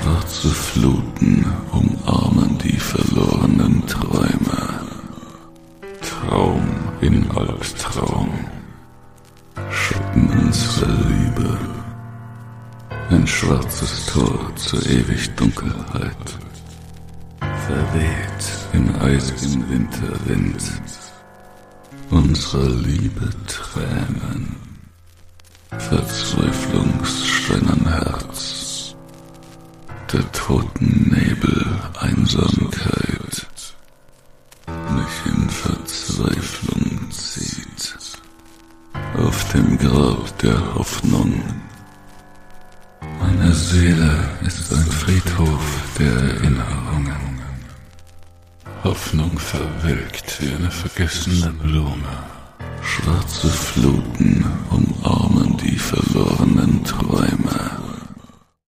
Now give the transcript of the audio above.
Schwarze Fluten umarmen die verlorenen Träume. Traum in Albtraum. Schuppen unserer Liebe. Ein schwarzes Tor zur ewig Dunkelheit. Verweht im eisigen Winterwind. Unserer Liebe Tränen. Verzweiflungssteinern Herz. Der toten Nebel Einsamkeit mich in Verzweiflung zieht. Auf dem Grab der Hoffnung. Meine Seele ist ein Friedhof der Erinnerungen. Hoffnung verwelkt wie eine vergessene Blume. Schwarze Fluten umarmen die verlorenen Träume.